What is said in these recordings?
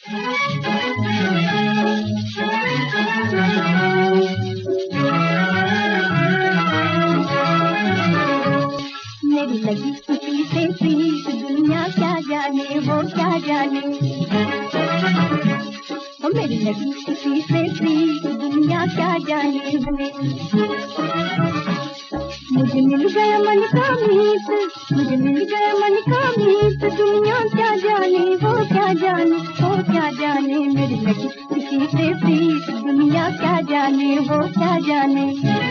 मेरी लगी किसी से प्रीत, दुनिया क्या जाने वो क्या जाने। ओ मेरी लगी किसी से प्रीत, दुनिया क्या जाने बने। मुझे मिल गया मन का मीत, मुझे मिल गया मन का मीत, दुनिया क्या जाने वो क्या जाने वो क्या जाने। मेरी लगी किसी से प्रीत, दुनिया क्या जाने वो क्या जाने।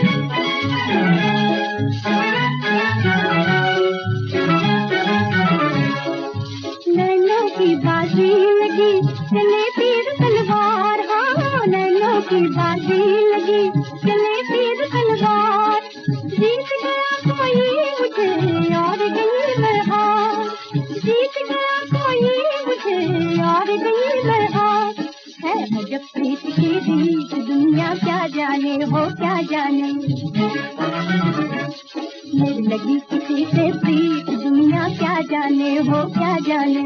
नैनों की बाजी लगी चले तीर तलवार, हाँ नैनों की बाजी लगी चले तीर तलवार। जीत गया कोई मुझे और गई मैं हार, जीत गया कोई मुझे और गई मैं हार। है अजब प्रीत की रीत, दुनिया क्या जाने वो क्या जाने। मेरी लगी किसी से प्रीत, दुनिया क्या जाने वो क्या जाने।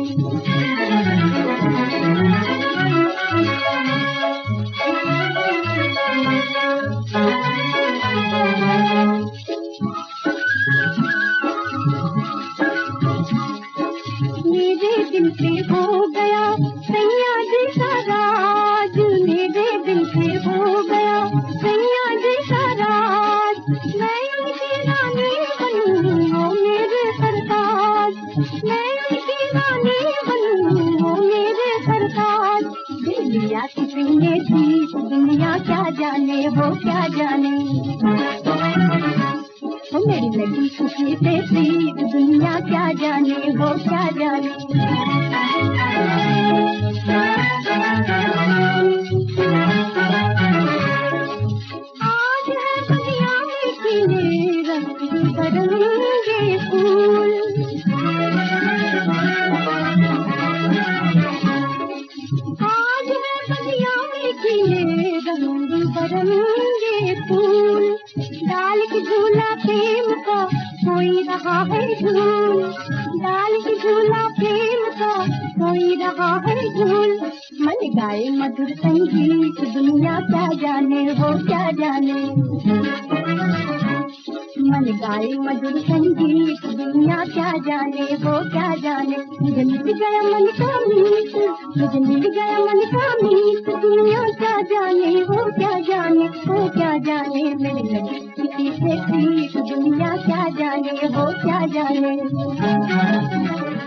मेरे दिल पे हो गया सैया जी का राज, मेरे दिल पे हो गया सैया जी का राज। मैं उनकी रानी बनूं वो मेरे सरताज, मैं उनकी रानी बनूं वो मेरे सरताज। दुनिया किसी ने थी, दुनिया क्या जाने वो क्या जाने। मेरी लगी खुशी से प्रीत, दुनिया क्या जाने वो क्या जाने। आज है दुनिया में खिले रंग बरंगे फूल, आज है दुनिया में खिले रंग बरंगे फूल। डाल की झूला प्रेम का कोई रहा है झूल, डाल की झूला प्रेम का कोई रहा है झूल। मन गाए मधुर संगीत, दुनिया क्या जाने वो क्या जाने। मन गाए मधुर संगीत, दुनिया क्या जाने वो क्या जाने। मुझे मिल गया मन का मीत, मुझे मिल गया मन का मीत, दुनिया क्या जाने वो क्या जाने वो क्या जाने। मेरी लगी किसी से प्रीत, दुनिया क्या जाने वो क्या जाने।